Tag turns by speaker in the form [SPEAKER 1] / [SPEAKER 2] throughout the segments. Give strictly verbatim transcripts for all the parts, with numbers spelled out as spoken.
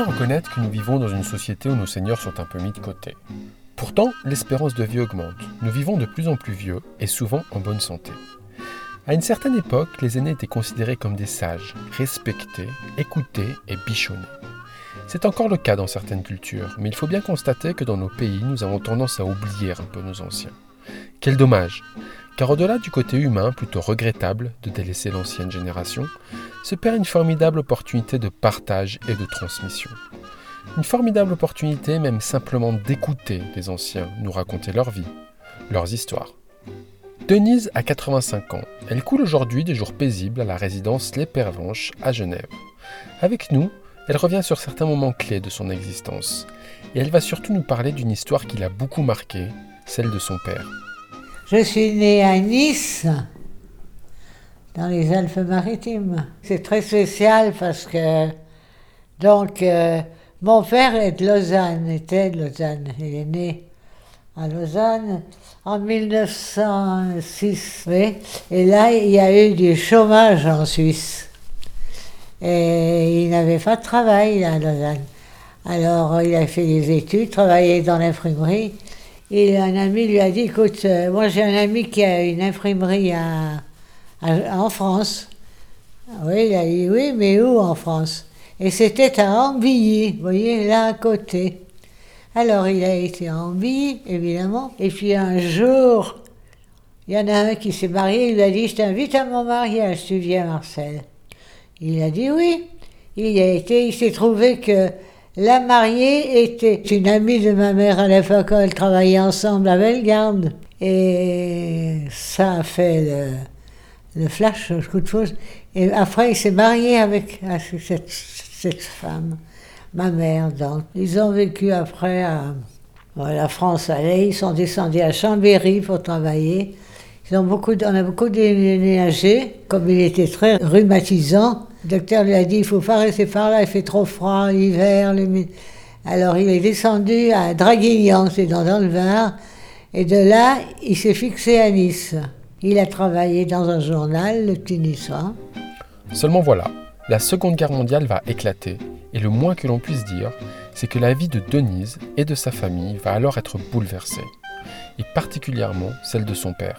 [SPEAKER 1] reconnaître que nous vivons dans une société où nos seniors sont un peu mis de côté. Pourtant, l'espérance de vie augmente. Nous vivons de plus en plus vieux et souvent en bonne santé. À une certaine époque, les aînés étaient considérés comme des sages, respectés, écoutés et bichonnés. C'est encore le cas dans certaines cultures, mais il faut bien constater que dans nos pays, nous avons tendance à oublier un peu nos anciens. Quel dommage, car au-delà du côté humain plutôt regrettable de délaisser l'ancienne génération, se perd une formidable opportunité de partage et de transmission. Une formidable opportunité même simplement d'écouter les anciens nous raconter leur vie, leurs histoires. Denise a quatre-vingt-cinq ans. Elle coule aujourd'hui des jours paisibles à la résidence Les Pervenches à Genève. Avec nous, elle revient sur certains moments clés de son existence. Et elle va surtout nous parler d'une histoire qui l'a beaucoup marquée, celle de son père.
[SPEAKER 2] Je suis née à Nice, dans les Alpes-Maritimes. C'est très spécial parce que, donc, euh, mon père est de Lausanne, était de Lausanne. Il est né à Lausanne en mille neuf cent six. Oui. Et là, il y a eu du chômage en Suisse. Et il n'avait pas de travail à Lausanne. Alors, il a fait des études, travaillé dans l'imprimerie. Et un ami lui a dit, écoute, euh, moi j'ai un ami qui a une imprimerie à, à, en France. Oui, il a dit, oui, mais où en France? Et c'était à Ambilly, vous voyez, là à côté. Alors il a été à Ambilly, évidemment. Et puis un jour, il y en a un qui s'est marié, il lui a dit, je t'invite à mon mariage, tu viens, Marcel. Il a dit oui. Il a été, il s'est trouvé que la mariée était une amie de ma mère à l'époque, elle travaillait ensemble à Bellegarde. Et ça a fait le, le flash, le coup de foudre. Et après, il s'est marié avec, avec cette, cette femme, ma mère. Donc, ils ont vécu après à, à la France allait, ils sont descendus à Chambéry pour travailler. Ils ont beaucoup, on a beaucoup déménagé, comme il était très rhumatisant. Le docteur lui a dit, il ne faut pas rester par là, il fait trop froid l'hiver. Les... Alors il est descendu à Draguignan, c'est dans, dans le Var, et de là, il s'est fixé à Nice. Il a travaillé dans un journal, le Petit Niçois.
[SPEAKER 1] Seulement voilà, la Seconde Guerre mondiale va éclater, et le moins que l'on puisse dire, c'est que la vie de Denise et de sa famille va alors être bouleversée, et particulièrement celle de son père.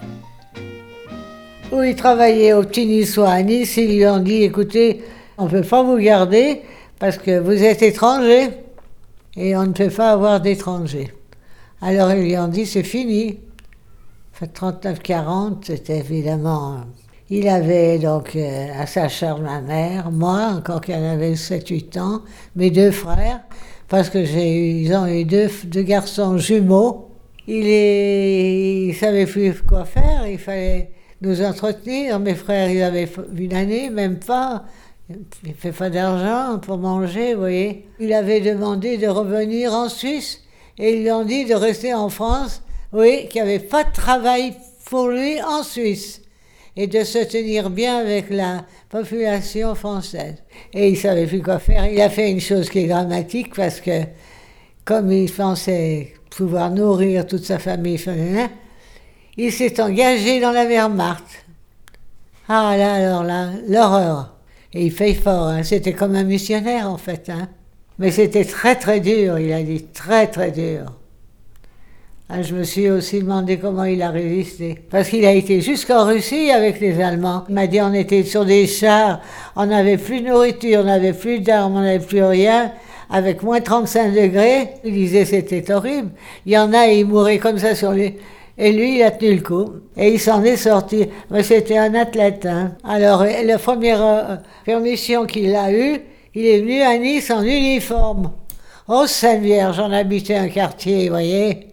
[SPEAKER 2] Où il travaillait au Petit Niçois à Nice, ils lui ont dit, écoutez, on ne peut pas vous garder parce que vous êtes étranger et on ne peut pas avoir d'étrangers. Alors ils lui ont dit, c'est fini. Fait trente-neuf quarante, c'était évidemment... Il avait donc euh, à sa charge ma mère, moi, encore qu'elle avait sept huit ans, mes deux frères, parce que j'ai eu, ils ont eu deux, deux garçons jumeaux. Il ne savait plus quoi faire, il fallait... nous entretenir. Mes frères, ils avaient une année, même pas. Il ne fait pas d'argent pour manger, vous voyez. Il avait demandé de revenir en Suisse et ils lui ont dit de rester en France, oui, qu'il n'y avait pas de travail pour lui en Suisse et de se tenir bien avec la population française. Et il ne savait plus quoi faire. Il a fait une chose qui est dramatique parce que, comme il pensait pouvoir nourrir toute sa famille, il s'est engagé dans la Wehrmacht. Ah là, alors là, l'horreur. Et il fait fort, hein. C'était comme un missionnaire en fait. Hein. Mais c'était très très dur, il a dit, très très dur. Ah, je me suis aussi demandé comment il a résisté. Parce qu'il a été jusqu'en Russie avec les Allemands. Il m'a dit, on était sur des chars, on n'avait plus de nourriture, on n'avait plus d'armes, on n'avait plus rien. Avec moins trente-cinq degrés, il disait c'était horrible. Il y en a, ils mouraient comme ça sur les... Et lui, il a tenu le coup. Et il s'en est sorti. Mais c'était un athlète. Hein. Alors, la première euh, permission qu'il a eue, il est venu à Nice en uniforme. Oh, Sainte Vierge, on habitait un quartier, vous voyez.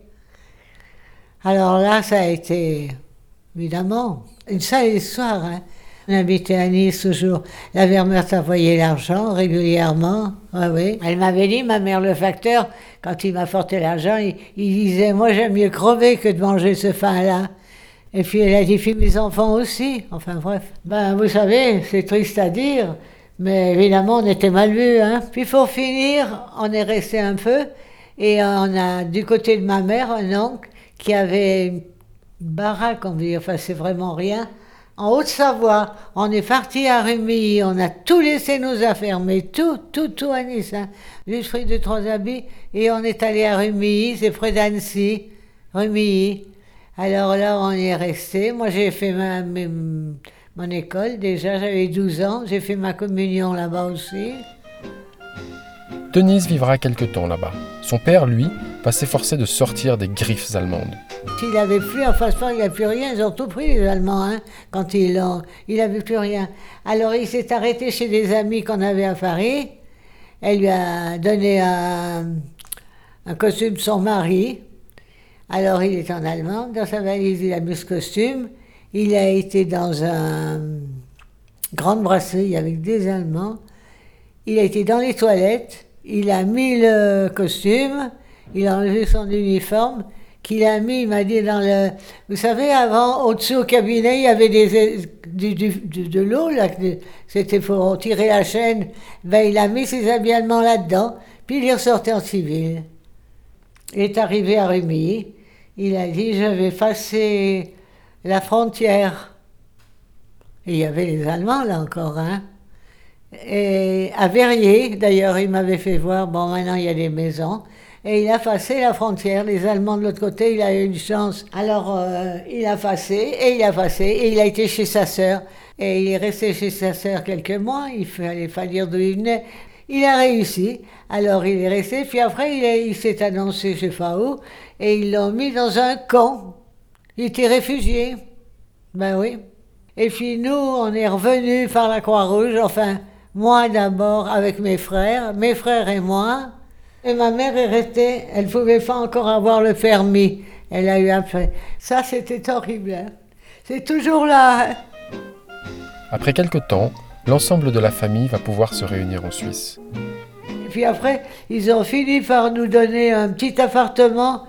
[SPEAKER 2] Alors là, ça a été, évidemment, une sale histoire. Hein. On habitait à Nice toujours. La Wehrmacht envoyait l'argent régulièrement. Ouais, oui. Elle m'avait dit, ma mère, le facteur, quand il m'apportait l'argent, il, il disait, moi j'aime mieux crever que de manger ce pain-là. Et puis elle a dit, puis mes enfants aussi. Enfin bref. Ben vous savez, c'est triste à dire, mais évidemment on était mal vus. Hein. Puis pour finir, on est resté un peu, et on a du côté de ma mère un oncle qui avait une baraque, on veut dire, enfin c'est vraiment rien, En Haute-Savoie, on est parti à Rumilly, on a tout laissé nos affaires, mais tout, tout, tout à Nice, hein. Juste pris deux, trois habits, et on est allé à Rumilly, c'est près d'Annecy, Rumilly. Alors là, on est resté. Moi, j'ai fait ma, mes, mon école, déjà, j'avais douze ans, j'ai fait ma communion là-bas aussi.
[SPEAKER 1] Denise vivra quelque temps là-bas. Son père, lui, va s'efforcer de sortir des griffes allemandes.
[SPEAKER 2] S'il n'avait plus, en face, il n'avait plus rien, ils ont tout pris les Allemands, hein, quand ils l'ont. Il n'avait plus rien. Alors il s'est arrêté chez des amis qu'on avait à Paris. Elle lui a donné un, un costume de son mari. Alors il est en allemand, dans sa valise il a mis ce costume. Il a été dans un grande brasserie avec des Allemands. Il a été dans les toilettes, il a mis le costume, il a enlevé son uniforme, qu'il a mis, il m'a dit, dans le... Vous savez, avant, au-dessus au cabinet, il y avait des, du, du, du, de l'eau, là, c'était pour tirer la chaîne. Ben, il a mis ses habits allemands là-dedans, puis il est ressorti en civil. Il est arrivé à Rumilly, il a dit, je vais passer la frontière. Et il y avait les Allemands, là, encore, hein. Et à Verrier, d'ailleurs, il m'avait fait voir, bon, maintenant, il y a des maisons. Et il a passé la frontière, les Allemands de l'autre côté, il a eu une chance. Alors, euh, il a passé, et il a passé, et il a été chez sa sœur. Et il est resté chez sa sœur quelques mois, il fallait pas dire d'où il venait. Il a réussi, alors il est resté, puis après, il, est, il s'est annoncé, je sais pas où, et ils l'ont mis dans un camp. Il était réfugié. Ben oui. Et puis nous, on est revenus par la Croix-Rouge, enfin, moi d'abord, avec mes frères, mes frères et moi. Et ma mère est restée, elle ne pouvait pas encore avoir le permis. Elle a eu après. Ça, c'était horrible. Hein. C'est toujours là. Hein.
[SPEAKER 1] Après quelque temps, l'ensemble de la famille va pouvoir se réunir en Suisse.
[SPEAKER 2] Et puis après, ils ont fini par nous donner un petit appartement,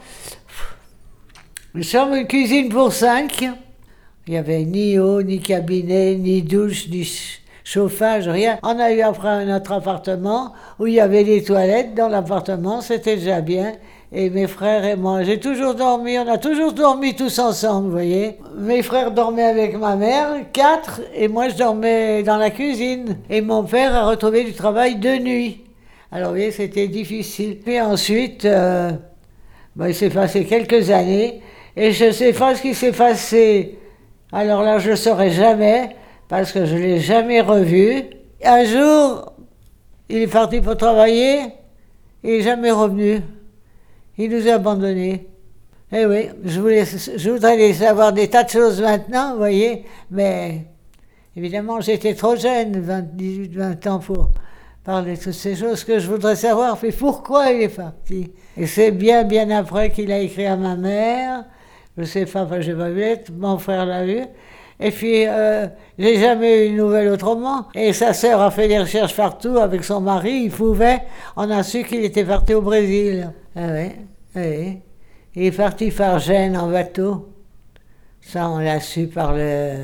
[SPEAKER 2] une chambre, une cuisine pour cinq. Il n'y avait ni eau, ni cabinet, ni douche, ni chauffage, rien. On a eu après un autre appartement où il y avait des toilettes dans l'appartement, c'était déjà bien. Et mes frères et moi, j'ai toujours dormi, on a toujours dormi tous ensemble, vous voyez. Mes frères dormaient avec ma mère, quatre, et moi je dormais dans la cuisine. Et mon père a retrouvé du travail de nuit. Alors vous voyez, c'était difficile. Puis ensuite, euh, ben, il s'est passé quelques années, et je ne sais pas ce qui s'est passé. Alors là, je ne saurais jamais, parce que je ne l'ai jamais revu. Un jour, il est parti pour travailler, il n'est jamais revenu. Il nous a abandonnés. Eh oui, je, voulais, je voudrais savoir des tas de choses maintenant, vous voyez, mais évidemment, j'étais trop jeune, vingt, dix-huit, vingt ans, pour parler de toutes ces choses que je voudrais savoir, mais pourquoi il est parti. Et c'est bien, bien après qu'il a écrit à ma mère, je ne sais pas, je vais pas vu, mon frère l'a vu. Et puis, euh, j'ai jamais eu une nouvelle autrement. Et sa sœur a fait des recherches partout avec son mari, il pouvait. On a su qu'il était parti au Brésil. Ah oui, oui. Il est parti par Gênes en bateau. Ça, on l'a su par le,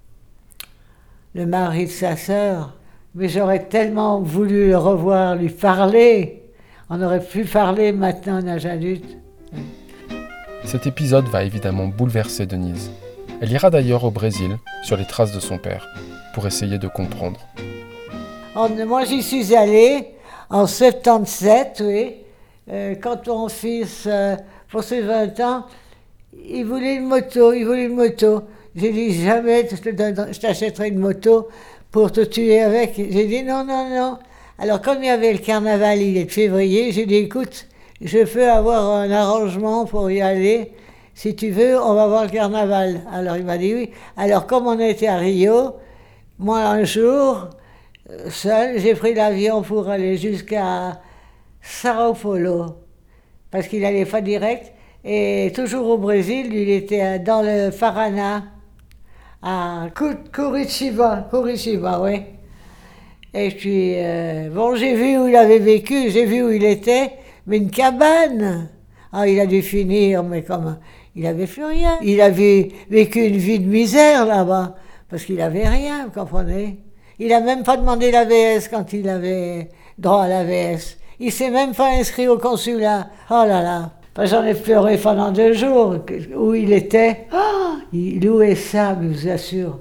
[SPEAKER 2] le mari de sa sœur. Mais j'aurais tellement voulu le revoir, lui parler. On aurait pu parler maintenant à l'âge adulte.
[SPEAKER 1] Cet épisode va évidemment bouleverser Denise. Elle ira d'ailleurs au Brésil, sur les traces de son père, pour essayer de comprendre.
[SPEAKER 2] On, moi, j'y suis allée en soixante-dix-sept, oui, euh, quand mon fils, euh, pour ses vingt ans, il voulait une moto, il voulait une moto. J'ai dit, jamais je, te donne, je t'achèterai une moto pour te tuer avec. J'ai dit, non, non, non. Alors, comme il y avait le carnaval, il est de février, j'ai dit, écoute, je peux avoir un arrangement pour y aller. Si tu veux, on va voir le carnaval. Alors il m'a dit oui. Alors comme on était à Rio, moi un jour, seul, j'ai pris l'avion pour aller jusqu'à Sao Paulo, parce qu'il n'allait pas direct. Et toujours au Brésil, il était dans le Paraná, à Curitiba, Curitiba, oui. Et puis, euh, bon, j'ai vu où il avait vécu, j'ai vu où il était, mais une cabane. Ah, il a dû finir, mais comme... Il n'avait plus rien. Il avait vécu une vie de misère là-bas, parce qu'il n'avait rien, vous comprenez. Il n'a même pas demandé l'A V S quand il avait droit à l'A V S. Il ne s'est même pas inscrit au consulat. Oh là là. Enfin, j'en ai pleuré pendant deux jours, où il était. Oh, il louait ça, je vous assure.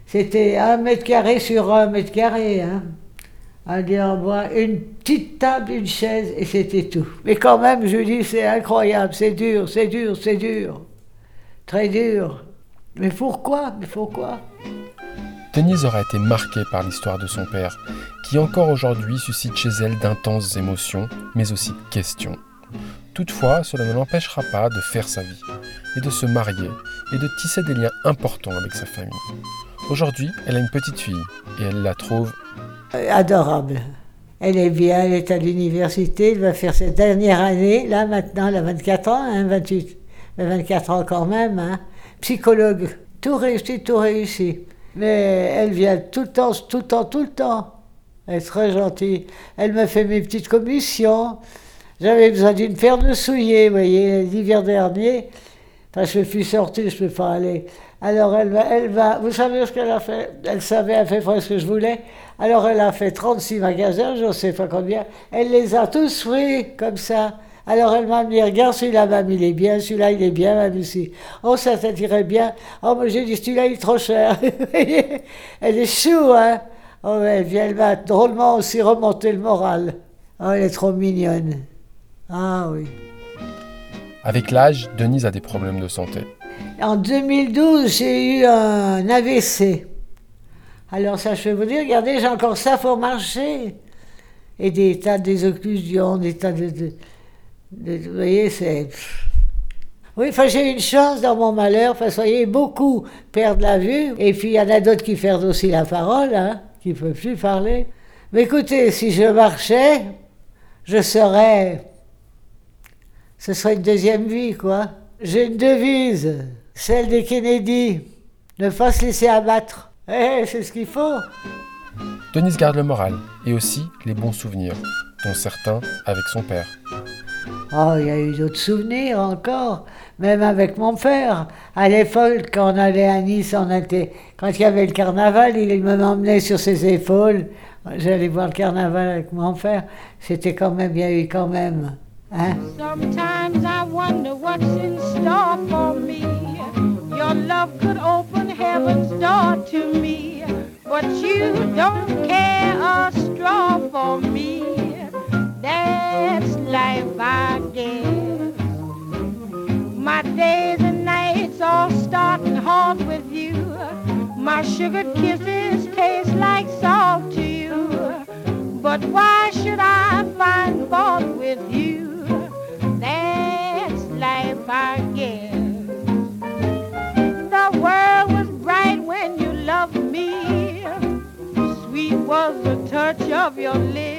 [SPEAKER 2] C'était un mètre carré sur un mètre carré. Hein. Un lit en bois, une petite table, une chaise, et c'était tout. Mais quand même, je dis, c'est incroyable, c'est dur, c'est dur, c'est dur. Très dur. Mais pourquoi? Mais pourquoi?
[SPEAKER 1] Denise aura été marquée par l'histoire de son père, qui encore aujourd'hui suscite chez elle d'intenses émotions, mais aussi de questions. Toutefois, cela ne l'empêchera pas de faire sa vie, et de se marier, et de tisser des liens importants avec sa famille. Aujourd'hui, elle a une petite fille, et elle la trouve
[SPEAKER 2] adorable. Elle est bien, elle est à l'université, elle va faire cette dernière année, là maintenant, elle a vingt-quatre ans, hein, vingt-huit, vingt-quatre ans quand même, hein. Psychologue, tout réussi, tout réussi. Mais elle vient tout le temps, tout le temps, tout le temps. Elle est très gentille. Elle me fait mes petites commissions. J'avais besoin d'une paire de souliers, vous voyez, l'hiver dernier. Enfin, je suis sortie, je ne peux pas aller. Alors elle va, elle va, vous savez ce qu'elle a fait? Elle savait, elle a fait presque ce que je voulais. Alors elle a fait trente-six magasins, je ne sais pas combien. Elle les a tous pris, comme ça. Alors elle m'a dit, regarde, celui-là, même, il est bien, celui-là, il est bien, même ici. Oh, ça t'attirait bien. Oh, mais j'ai dit, celui-là, il est trop cher. Elle est chou, hein. Oh, elle vient, elle m'a drôlement aussi remonté le moral. Oh, elle est trop mignonne. Ah oui.
[SPEAKER 1] Avec l'âge, Denise a des problèmes de santé.
[SPEAKER 2] En deux mille douze, j'ai eu un A V C. Alors ça, je peux vous dire, regardez, j'ai encore ça pour marcher. Et des tas de désocclusions, des tas de... de, de vous voyez, c'est... Oui, enfin, j'ai eu une chance dans mon malheur, parce que vous voyez, beaucoup perdent la vue, et puis il y en a d'autres qui perdent aussi la parole, hein, qui ne peuvent plus parler. Mais écoutez, si je marchais, je serais... Ce serait une deuxième vie, quoi. J'ai une devise, celle des Kennedy, ne pas se laisser abattre. Eh, c'est ce qu'il faut.
[SPEAKER 1] Denise garde le moral, et aussi les bons souvenirs, dont certains avec son père.
[SPEAKER 2] Oh, il y a eu d'autres souvenirs encore, même avec mon père. À l'époque, quand on allait à Nice, on était... quand il y avait le carnaval, il me m'emmenait sur ses épaules. J'allais voir le carnaval avec mon père. C'était quand même, il y a eu quand même... Hein?
[SPEAKER 3] Sometimes I wonder what's in store for me. Your love could open heaven's door to me, but you don't care a straw for me. That's life, I guess. My days and nights all start and halt with you. My sugared kisses taste like salt to you. But why should I find fault with you? That's life, I guess. The world was bright when you loved me. Sweet was the touch of your lips.